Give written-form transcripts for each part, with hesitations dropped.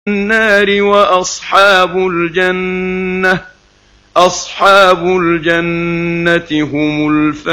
النار أصحاب الجنة هم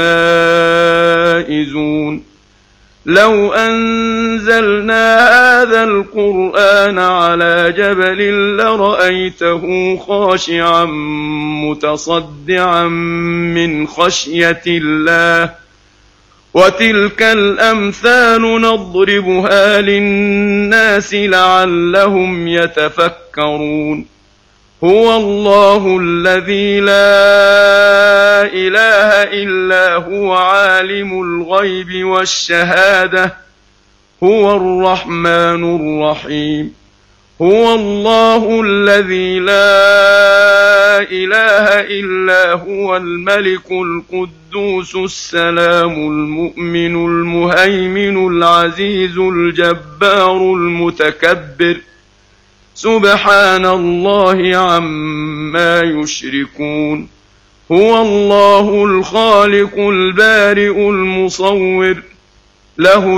الفائزون. لو أنزلنا هذا القرآن على جبل لرأيته خاشعا متصدعا من خشية الله. وتلك الأمثال نضربها للناس لعلهم يتفكرون. هو الله الذي لا إله إلا هو عالم الغيب والشهادة هو الرحمن الرحيم. هو الله الذي لا إله إلا هو الملك القدوس السلام المؤمن المهيمن العزيز الجبار المتكبر. سبحان الله عما يشركون. هو الله الخالق البارئ المصور له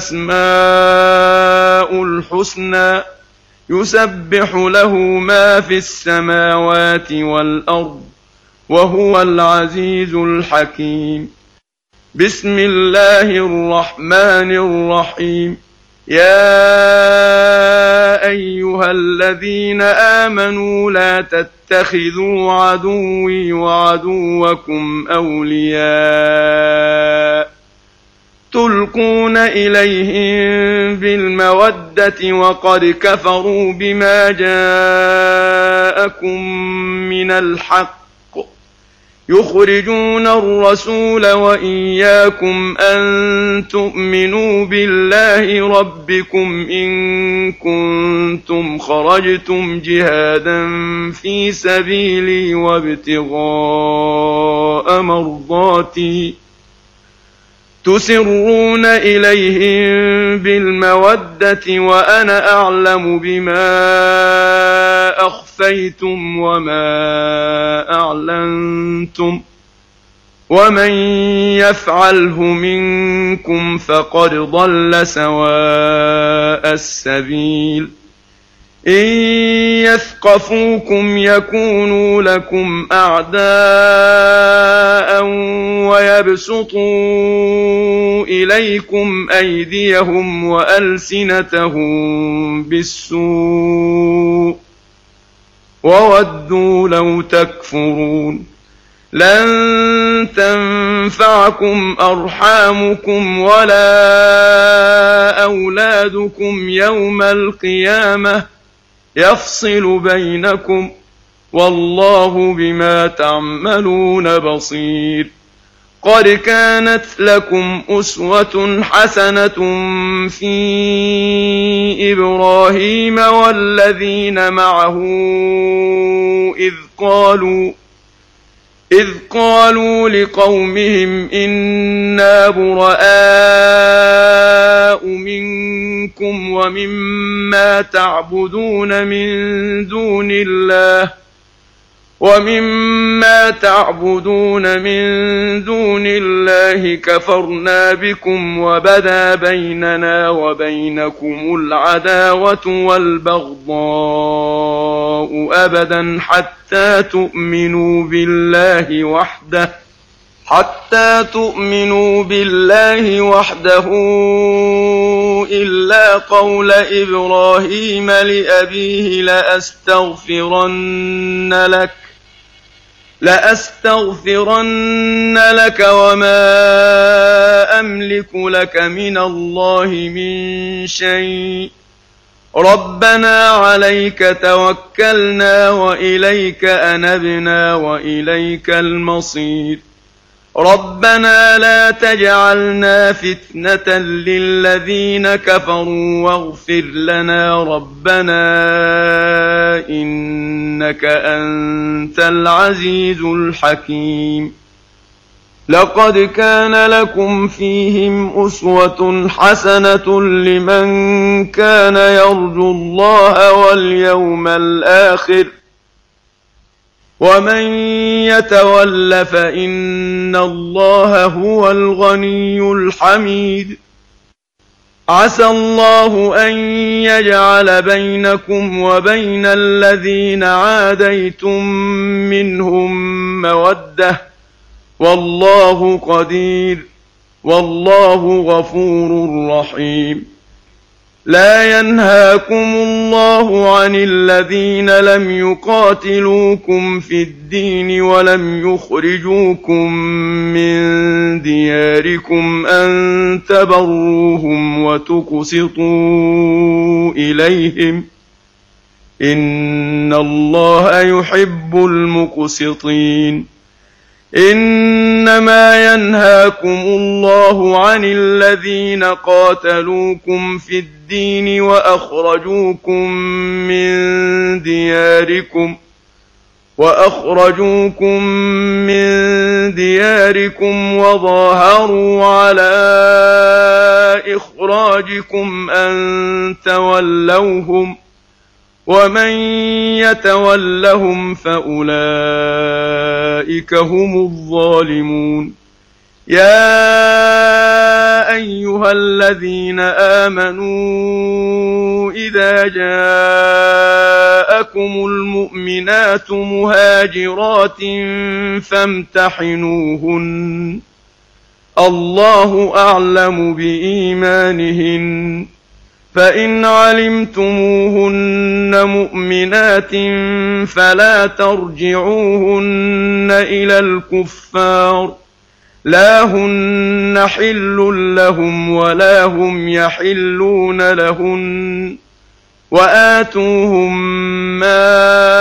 الأسماء الحسنى يسبح له ما في السماوات والأرض وهو العزيز الحكيم. بسم الله الرحمن الرحيم. يا أيها الذين آمنوا لا تتخذوا عدوي وعدوكم أولياء تلقون إليهم بالمودة وقد كفروا بما جاءكم من الحق يخرجون الرسول وإياكم أن تؤمنوا بالله ربكم إن كنتم خرجتم جهادا في سبيلي وابتغاء مرضاتي تسرون إليهم بالمودة وأنا أعلم بما أخفيتم وما أعلنتم ومن يفعله منكم فقد ضل سواء السبيل. إن يثقفوكم يكونوا لكم أعداء ويبسطوا إليكم أيديهم وألسنتهم بالسوء وودوا لو تكفرون. لن تنفعكم أرحامكم ولا أولادكم يوم القيامة يفصل بينكم والله بما تعملون بصير. قد كانت لكم أسوة حسنة في إبراهيم والذين معه إذ قالوا لقومهم إنا براء منكم ومما تعبدون من دون الله كفرنا بكم وبدا بيننا وبينكم العداوة والبغضاء أبدا حتى تؤمنوا بالله وحده إلا قول إبراهيم لأبيه لأستغفرن لك وما أملك لك من الله من شيء ربنا عليك توكلنا وإليك أنبنا وإليك المصير. ربنا لا تجعلنا فتنة للذين كفروا واغفر لنا ربنا إنك أنت العزيز الحكيم. لقد كان لكم فيهم أسوة حسنة لمن كان يرجو الله واليوم الآخر ومن يتول فإن الله هو الغني الحميد. عسى الله أن يجعل بينكم وبين الذين عاديتم منهم مودة، والله قدير، والله غفور رحيم. لا ينهاكم الله عن الذين لم يقاتلوكم في الدين ولم يخرجوكم من دياركم أن تبروهم وتقسطوا إليهم، إن الله يحب المقسطين. إنما ينهاكم الله عن الذين قاتلوكم في الدين وأخرجوكم من دياركم وظاهروا على إخراجكم أن تولوهم، ومن يتولهم فأولئك هم الظالمون. يا أيها الذين آمنوا إذا جاءكم المؤمنات مهاجرات فامتحنوهن، الله أعلم بإيمانهن، فإن علمتموهن مؤمنات فلا ترجعوهن إلى الكفار، لا هن حل لهم ولا هم يحلون لهن، وآتوهم ما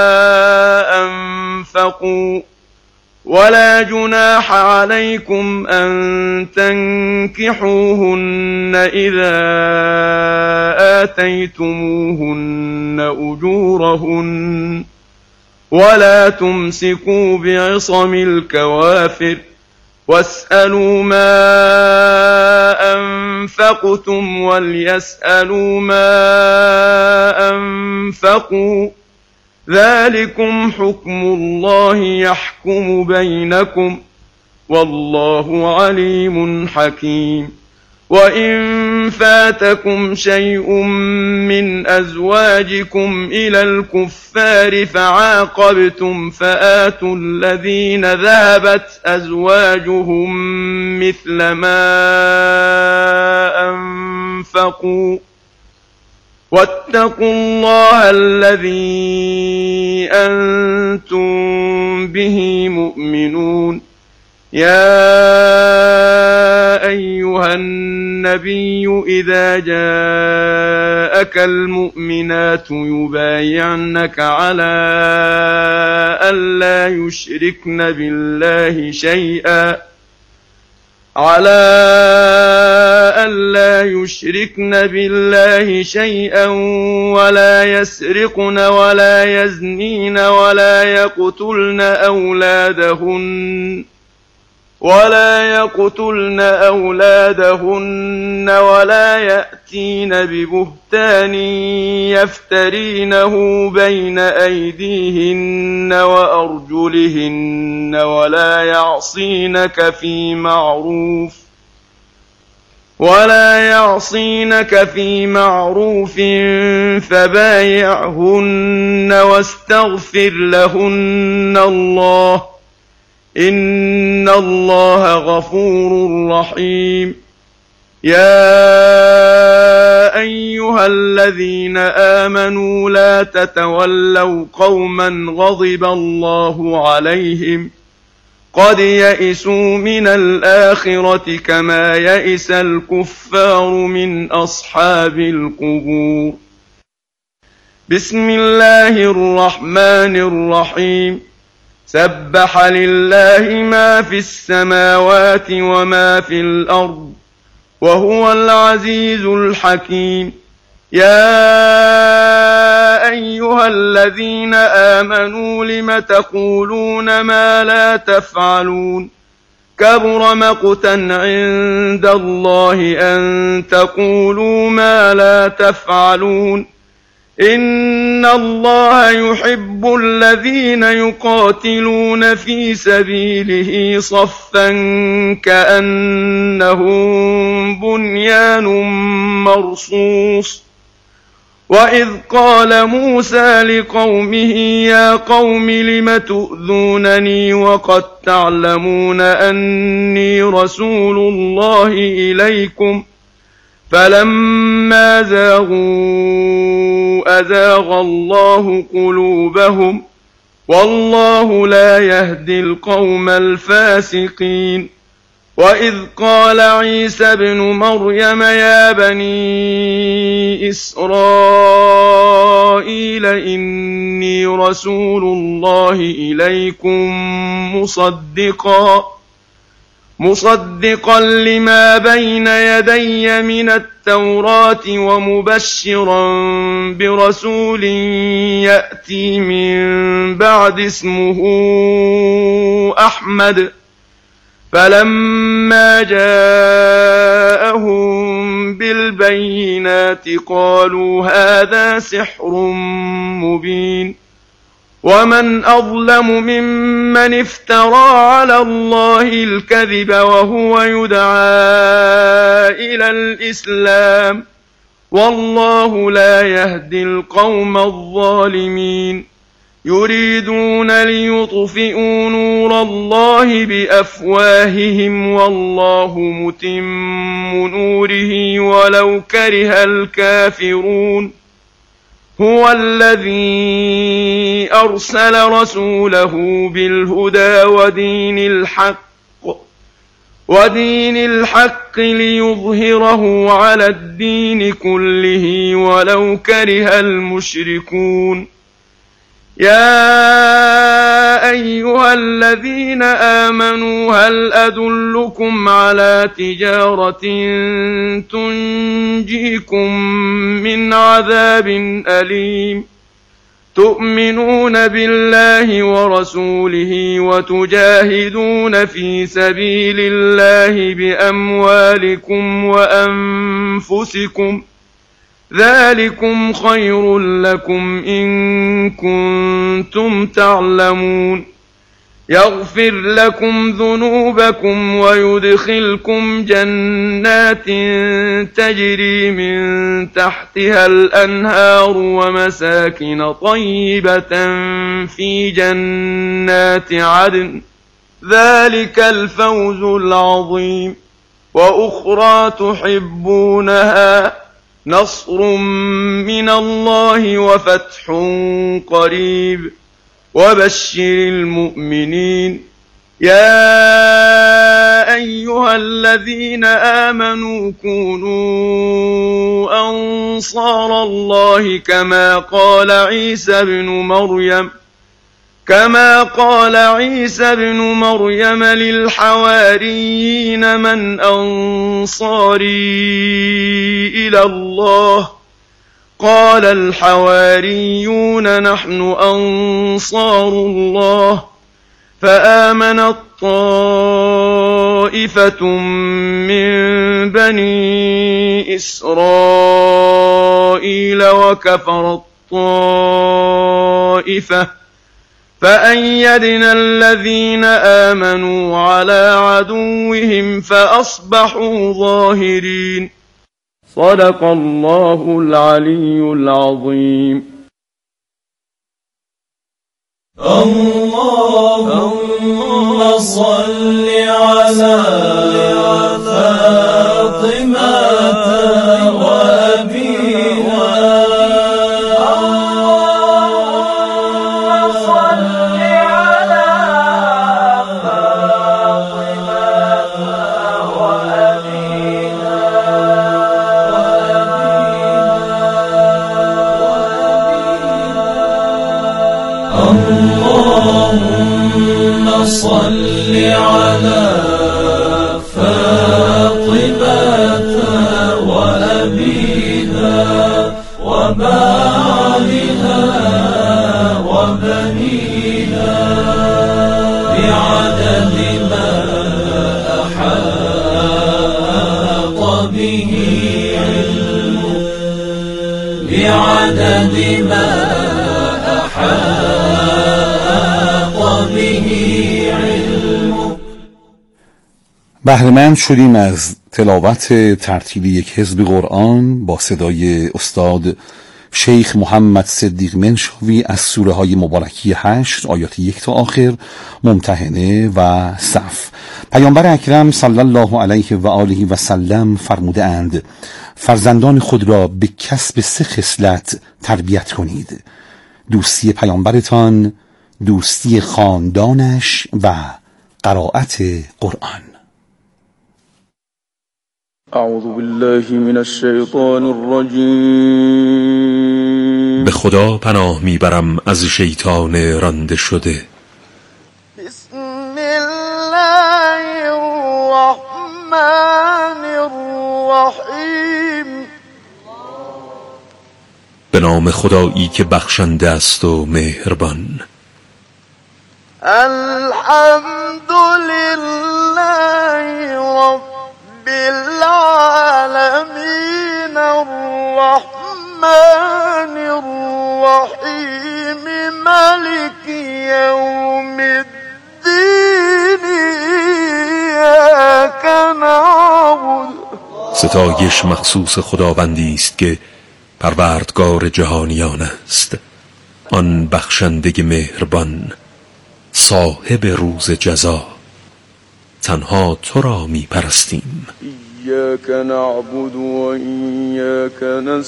أنفقوا، ولا جناح عليكم أن تنكحوهن إذا آتيتموهن أجورهن، ولا تمسكوا بعصم الكوافر، واسألوا ما أنفقتم وليسألوا ما أنفقوا، ذلكم حكم الله يحكم بينكم، والله عليم حكيم. وإن فاتكم شيء من أزواجكم إلى الكفار فعاقبتم فآتوا الذين ذهبت أزواجهم مثل ما أنفقوا، واتقوا الله الذي أنتم به مؤمنون. يا أيها النبي إذا جاءك المؤمنات يبايعنك على ألا يشركن بالله شيئا ولا يسرقن ولا يزنين ولا يقتلن أولادهن ولا يأتين ببهتان يفترينه بين أيديهن وأرجلهن ولا يعصينك في معروف فبايعهن واستغفر لهن الله، إن الله غفور رحيم. يا أيها الذين آمنوا لا تتولوا قوما غضب الله عليهم قد يئسوا من الآخرة كما يئس الكفار من أصحاب القبور. بسم الله الرحمن الرحيم. سبح لله ما في السماوات وما في الأرض وهو العزيز الحكيم. يا أيها الذين آمنوا لم تقولون ما لا تفعلون كبر مقتا عند الله أن تقولوا ما لا تفعلون إن الله يحب الذين يقاتلون في سبيله صفا كأنهم بنيان مرصوص وإذ قال موسى لقومه يا قوم لم تؤذونني وقد تعلمون أني رسول الله إليكم فلما زاغوا أزاغ الله قلوبهم والله لا يهدي القوم الفاسقين وإذ قال عيسى ابن مريم يا بني إسرائيل إني رسول الله إليكم مصدقا لما بين يدي من التوراة ومبشرا برسول يأتي من بعد اسمه أحمد فلما جاءهم بالبينات قالوا هذا سحر مبين ومن أظلم ممن افترى على الله الكذب وهو يدعى إلى الإسلام والله لا يهدي القوم الظالمين يريدون ليطفئوا نور الله بأفواههم والله متم نوره ولو كره الكافرون هو الذي أرسل رسوله بالهدى ودين الحق ليظهره على الدين كله ولو كره المشركون يا أيها الذين آمنوا هل أدلكم على تجارة تنجيكم من عذاب أليم تؤمنون بالله ورسوله وتجاهدون في سبيل الله بأموالكم وأنفسكم ذلكم خير لكم إن كنتم تعلمون يغفر لكم ذنوبكم ويدخلكم جنات تجري من تحتها الأنهار ومساكن طيبة في جنات عدن ذلك الفوز العظيم وأخرى تحبونها نصر من الله وفتح قريب وبشر المؤمنين يا أيها الذين آمنوا كونوا أنصار الله كما قال عيسى بن مريم للحواريين من أنصاري إلى الله قال الحواريون نحن أنصار الله فآمنت طائفة من بني إسرائيل وكفرت طائفة فأيدنا الذين آمنوا على عدوهم فأصبحوا ظاهرين صدق الله العلي العظيم اللهم صل على فاطمة وأبيها صل على فاطمة وأبيها وبعلها وبنيها بعدد ما أحاط به علمه بعدد ما أحاط به علمك. بهره‌مند شدیم از تلاوت ترتیل یک حزب قرآن با صدای استاد شیخ محمد صدیق منشاوی از سوره های مبارکی 8 آیات 1 تا آخر، ممتحنه و صف. پیامبر اکرم صلی الله علیه و آله و سلم فرموده اند فرزندان خود را به کسب 3 خصلت تربیت کنید: دوستی پیامبرتان، دوستی خاندانش و قرائت قرآن. اعوذ بالله من الشیطان الرجیم. به خدا پناه میبرم از شیطان رانده شده. بسم الله الرحمن الرحیم. به نام خدایی که بخشنده است و مهربان. الحمد لله رب العالمین الرحمن الرحیم مالک یوم الدین ایاک نعبد. ستایش مخصوص خداوندی است که پروردگار جهانیان است، آن بخشنده مهربان، صاحب روز جزا. تنها تو را می پرستیم. ایاک نعبد و ایاک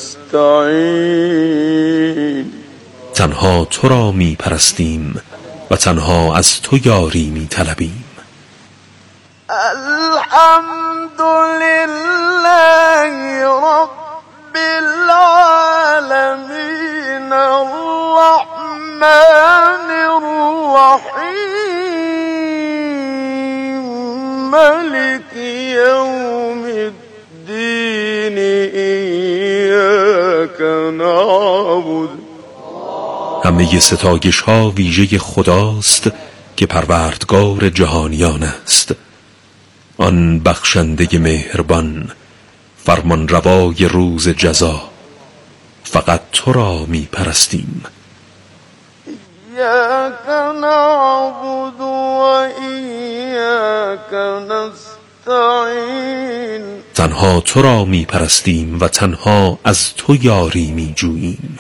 نستعین. تنها تو را می پرستیم و تنها از تو یاری می طلبیم. الحمد لله رب العالمین الرحمن الرحیم مالک یوم الدین ایاک نعبد. همه ستایش ها ویژه خداست که پروردگار جهانیان است، آن بخشنده مهربان، فرمان روای روز جزا. فقط تو را می پرستیم. ایاک نعبد و ایاک نستعین. تنها تو را می پرستیم و تنها از تو یاری می جوییم.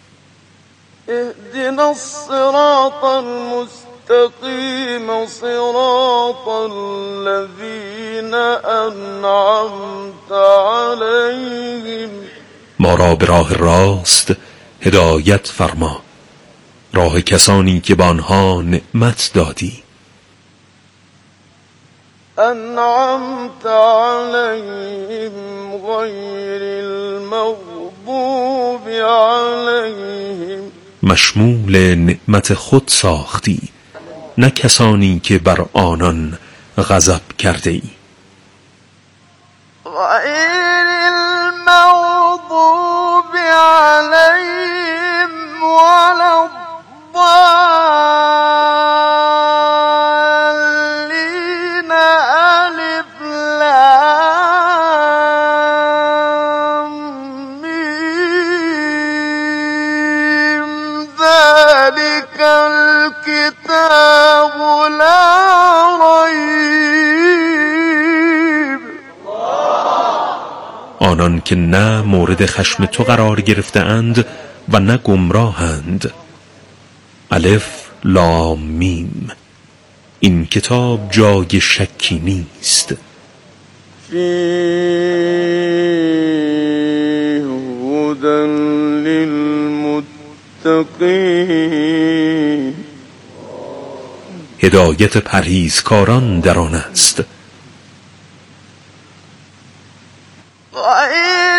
اهدنا الصراط المستقیم صراط الذین انعمت علیهم. ما را به راه راست هدایت فرما، راه کسانی که به آنها نعمت دادی. انعمت علیهم غیر المغضوب علیهم. مشمول نعمت خود ساختی، نه کسانی که بر آنان غضب کرده ای. غیر المغضوب علیهم ولا الضالین. الف لام میم. ذلک الکتاب لا ریب. آنان که نه مورد خشم تو قرار گرفته اند و نه گمراهند. الف لام میم. این کتاب جای شکی نیست. فیه هدی للمتقین. هدایت پرهیزکاران در آن است. غیر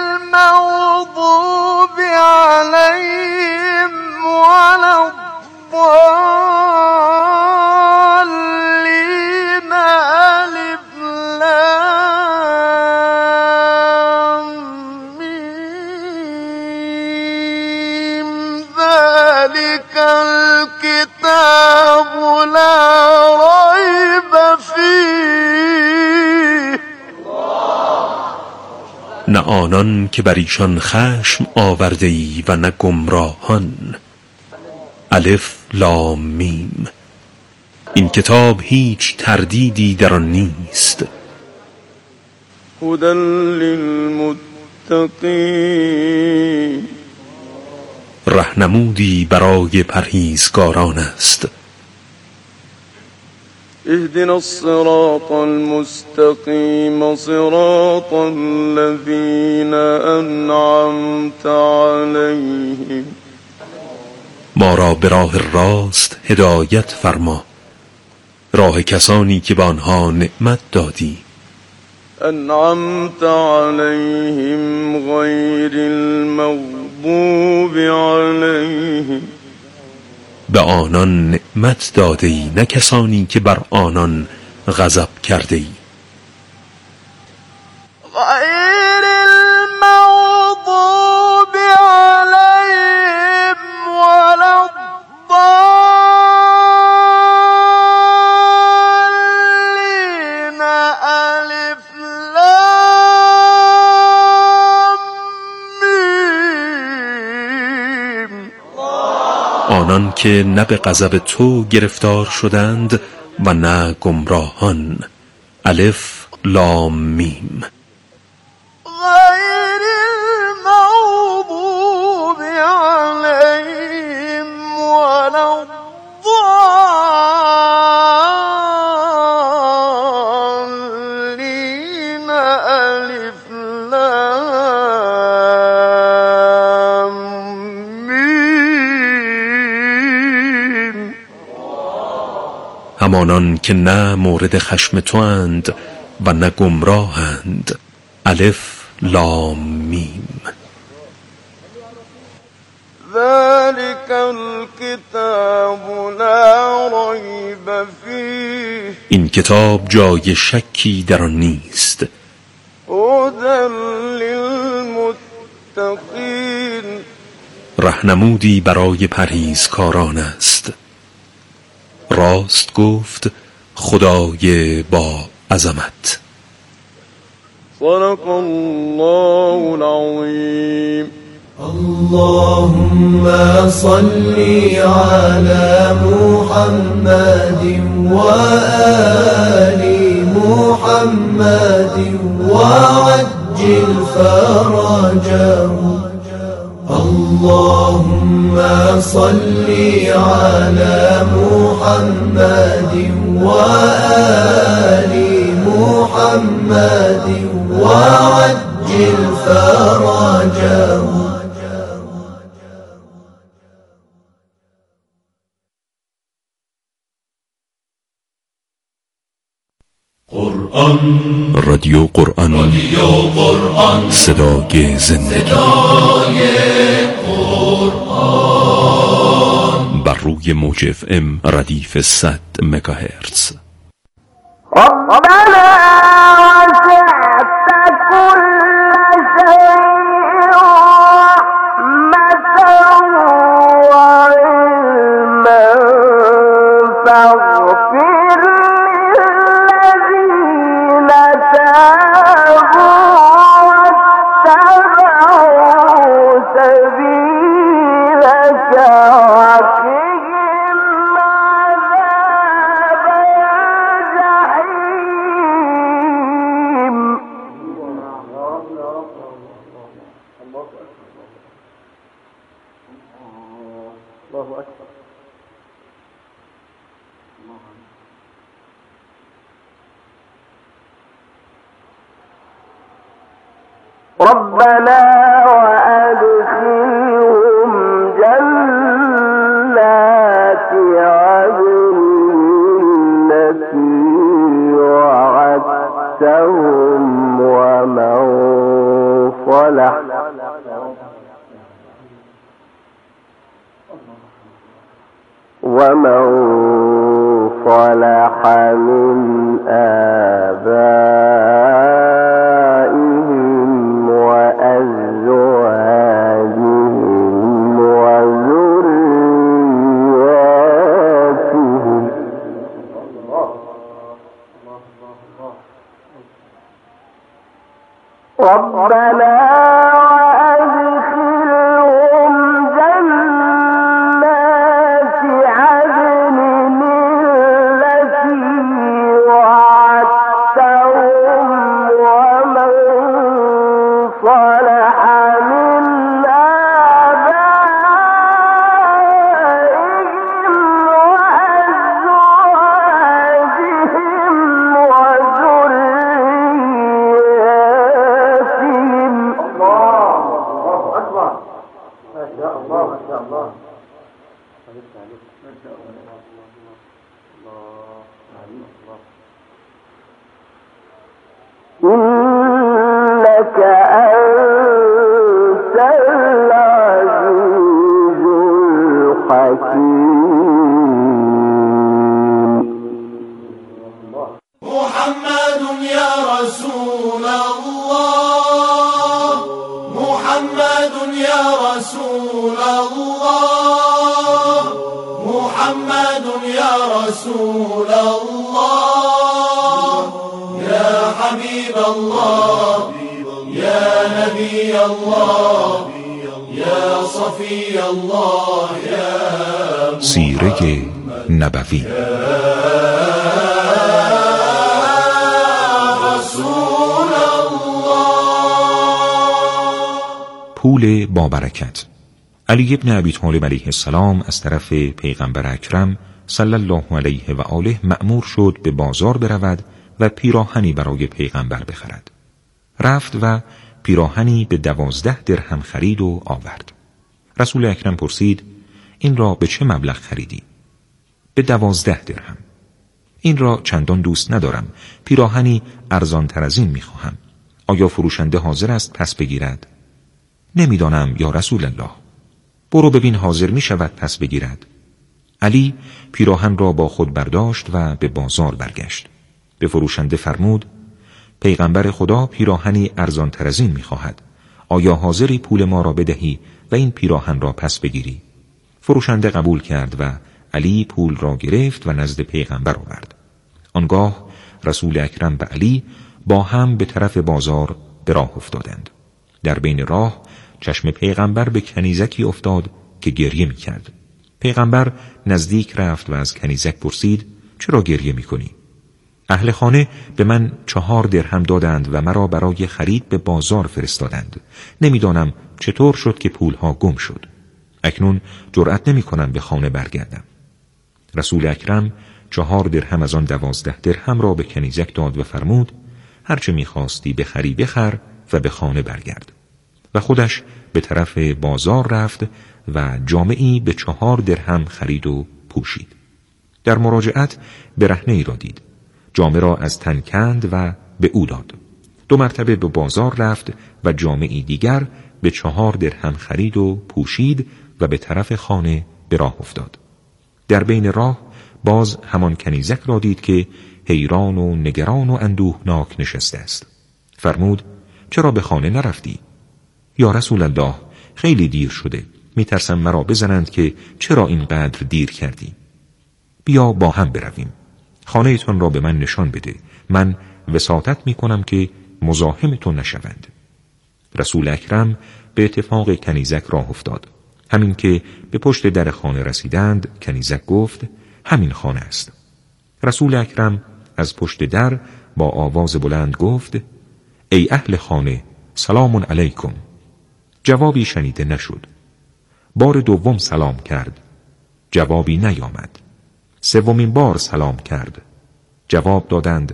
المغضوب علیهم ولا الضالین. الف لام میم. ذلک الکتاب لا ریب فیه آنان که بر ایشان خشم آورده ای و نه گمراهان. الف لام میم. این کتاب هیچ تردیدی در آن نیست. هدی للمتقین. راهنمودی برای پرهیزگاران است. اهدنا الصراط المستقیم صراط الذین انعمت علیهم. ما را به راه راست هدایت فرما، راه کسانی که به آنها نعمت دادی. انعمت علیهم غیر المغضوب علیهم. به آنان نعمت داده ای، نه کسانی که بر آنان غضب کرده ای. غیر المغضوب علیهم ولا الضالین. الف لام میم. آنان که نه به غضب تو گرفتار شدند و نه گمراهان. الف لام میم. غیر المغضوب علیهم ولا الضالین. الف لام میم. همانان که نه مورد خشم تو اند و نه گمراهند. الف لام میم. ذلك الكتاب لا ریب فیه. این کتاب جای شکی در آن نیست. هدی للمتقین. راهنمودی برای پرهیزکاران است. راست گفت خدای با عظمت. صدق الله العظیم. اللهم صل على محمد وآل محمد وعجل فرجهم. اللهم صل على محمد وآل محمد وعجل فرجهم. رادیو قرآن، صدای زندگی. بر روی موج FM ردیف 100 مگاهرتز. ربنا وسعت كل شيء رحمة وعلما فاغفر للذين تابوا واتبعوا سبيلك وقهم عذاب الجحيم. الله أكبر. ربنا وأدخلهم جنات عدن التي وعدتهم ومن صلح من آبائهم وأزواجهم وذرياتهم. ربنا إنك أنت العزيز الحكيم. محمد يا رسول الله، محمد يا رسول الله، محمد يا رسول الله، يا حبيب الله، يا نبي الله، يا صفي الله، يا سیره نبوی. پول با برکت. علی ابن ابی طالب علیه السلام از طرف پیغمبر اکرم صلی الله علیه و آله مأمور شد به بازار برود و پیراهنی برای پیغمبر بخرد. رفت و پیراهنی به 12 درهم خرید و آورد. رسول اکرم پرسید: این را به چه مبلغ خریدی؟ به 12 درهم. این را چندان دوست ندارم. پیراهنی ارزان تر از این میخواهم. آیا فروشنده حاضر است پس بگیرد؟ نمیدانم یا رسول الله. برو ببین حاضر می شود پس بگیرد. علی پیراهن را با خود برداشت و به بازار برگشت. به فروشنده فرمود: پیغمبر خدا پیراهنی ارزان تر از این می خواهد. آیا حاضری پول ما را بدهی و این پیراهن را پس بگیری؟ فروشنده قبول کرد و علی پول را گرفت و نزد پیغمبر آورد. آنگاه رسول اکرم و علی با هم به طرف بازار به راه افتادند. در بین راه چشم پیغمبر به کنیزکی افتاد که گریه می کرد. پیغمبر نزدیک رفت و از کنیزک پرسید: چرا گریه می کنی؟ اهل خانه به من 4 درهم دادند و مرا برای خرید به بازار فرستادند. نمیدانم چطور شد که پولها گم شد. اکنون جرأت نمی کنم به خانه برگردم. رسول اکرم 4 درهم از آن 12 درهم را به کنیزک داد و فرمود: هرچه می خواستی بخری بخر و به خانه برگرد. و خودش به طرف بازار رفت و جامه‌ای به 4 درهم خرید و پوشید. در مراجعت برهنه‌ای را دید. جامه را از تن کند و به او داد. 2 مرتبه به بازار رفت و جامه‌ای دیگر به 4 درهم خرید و پوشید و به طرف خانه به راه افتاد. در بین راه باز همان کنیزک را دید که حیران و نگران و اندوهناک نشسته است. فرمود: چرا به خانه نرفتی؟ یا رسول الله، خیلی دیر شده. میترسم مرا بزنند که چرا اینقدر دیر کردی. بیا با هم برویم. خانه تان را به من نشان بده. من وساطت میکنم که مزاحم تو نشوند. رسول اکرم به اتفاق کنیزک راه افتاد. همین که به پشت در خانه رسیدند، کنیزک گفت: همین خانه است. رسول اکرم از پشت در با آواز بلند گفت: ای اهل خانه، سلام علیکم. جوابی شنیده نشد. بار دوم سلام کرد. جوابی نیامد. 3مین بار سلام کرد. جواب دادند: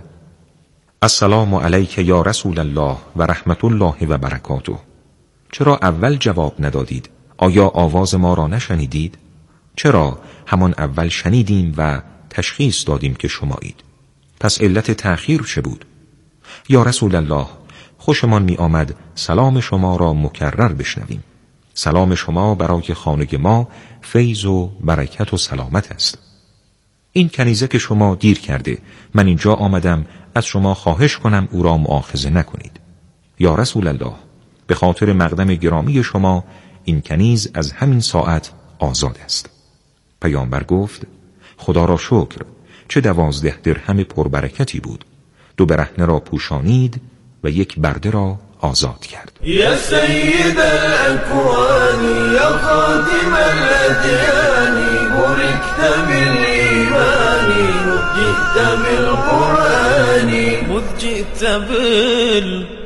السلام علیک یا رسول الله و رحمت الله و برکاته. چرا اول جواب ندادید؟ آیا آواز ما را نشنیدید؟ چرا همان اول شنیدیم و تشخیص دادیم که شمایید؟ پس علت تأخیر چه بود؟ یا رسول الله، خوشمان می آمد سلام شما را مکرر بشنویم. سلام شما برای خانه ما فیض و برکت و سلامت است. این کنیزک شما دیر کرده. من اینجا آمدم از شما خواهش کنم او را مؤاخذه نکنید. یا رسول الله، به خاطر مقدم گرامی شما این کنیز از همین ساعت آزاد است. پیامبر گفت: خدا را شکر، چه 12 درهم پربرکتی بود. 2 برهنه را پوشانید و 1 برده را آزاد کرد. یا سید الاکوان یا خاتم الادیان بارکت بالایمان مجئت بالقرآن مذ جئت